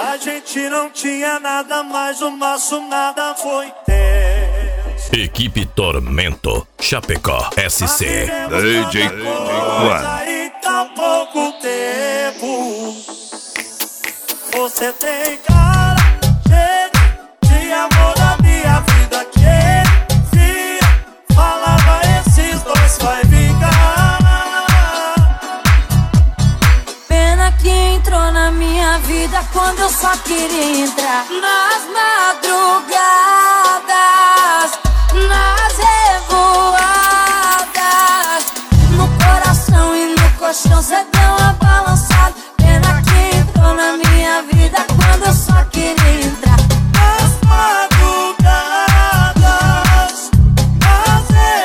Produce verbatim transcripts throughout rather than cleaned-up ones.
A gente não tinha nada, mas o nosso nada foi ter. Equipe Tormento, Chapecó, S C. D J One. E tão pouco tempo. Você tem cara cheia de amor na minha vida. Que se falava esses dois vai vingar. Pena que entrou na minha vida quando eu só queria entrar. Nas madrugadas, nas revoadas, no coração e no colchão cê deu uma balançada. Pena que entrou na minha vida quando eu só queria entrar. Nas madrugadas, nas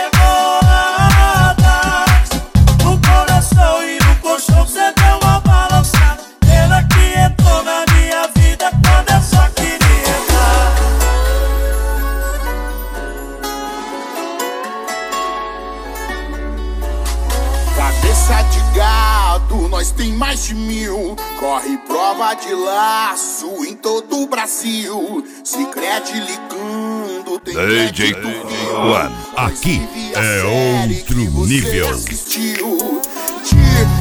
revoadas, no coração e no colchão cê deu uma balançada. Pena que entrou na minha vida quando eu só queria entrar. Cabeça de gado, nós tem mais de mil. Corre prova de laço em todo o Brasil. Sicredi ligando, tem D J One, aqui é outro nível. Assistiu. Te